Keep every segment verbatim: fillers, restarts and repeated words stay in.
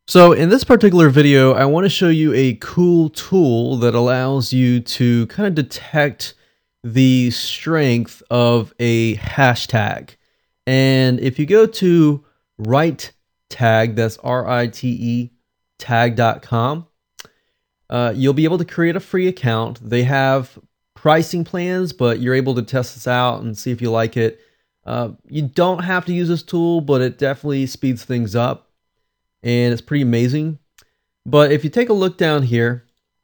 So in this particular video, I want to show you a cool tool that allows you to kind of detect the strength of a hashtag. And if you go to RiteTag, that's R I T E tag dot com, uh, you'll be able to create a free account. They have pricing plans, but you're able to test this out and see if you like it. Uh, you don't have to use this tool, but it definitely speeds things up. And it's pretty amazing. But if you take a look down here,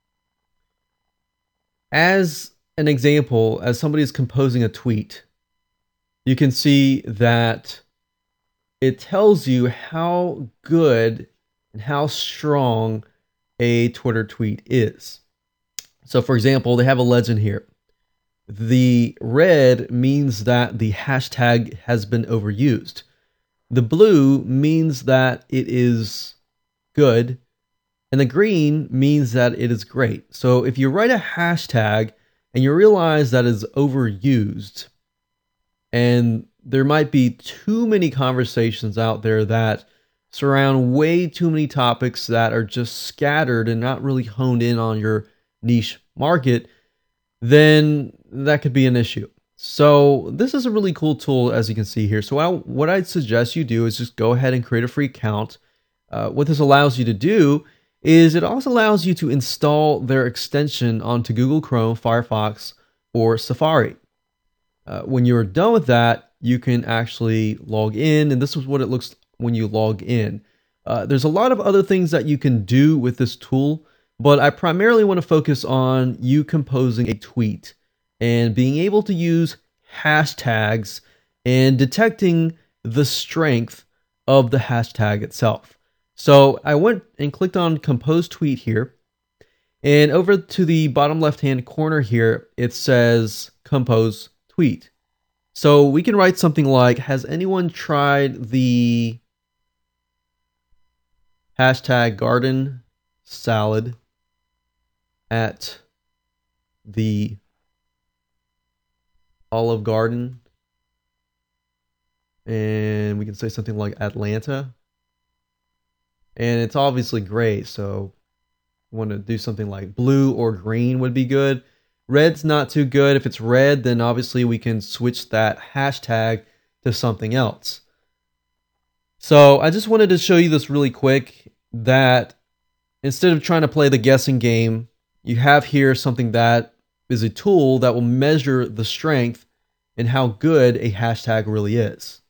as an example, as somebody is composing a tweet, you can see that it tells you how good and how strong a Twitter tweet is. So for example, they have a legend here. The red means that the hashtag has been overused. The blue means that it is good, and the green means that it is great. So if you write a hashtag and you realize that it's overused, and there might be too many conversations out there that surround way too many topics that are just scattered and not really honed in on your niche market, then that could be an issue. So this is a really cool tool, as you can see here. So I, what I'd suggest you do is just go ahead and create a free account. Uh, what this allows you to do is it also allows you to install their extension onto Google Chrome, Firefox, or Safari. Uh, when you're done with that, you can actually log in, and this is what it looks when you log in. Uh, there's a lot of other things that you can do with this tool, but I primarily want to focus on you composing a tweet and being able to use hashtags and detecting the strength of the hashtag itself. So I went and clicked on compose tweet here, and over to the bottom left hand corner here, it says compose tweet. So we can write something like, has anyone tried the hashtag garden salad at the Olive Garden? And we can say something like Atlanta. And it's obviously great, so you want to do something like blue or green would be good. Red's not too good. If it's red, then obviously we can switch that hashtag to something else. So I just wanted to show you this really quick, that instead of trying to play the guessing game, you have here something that is a tool that will measure the strength and how good a hashtag really is.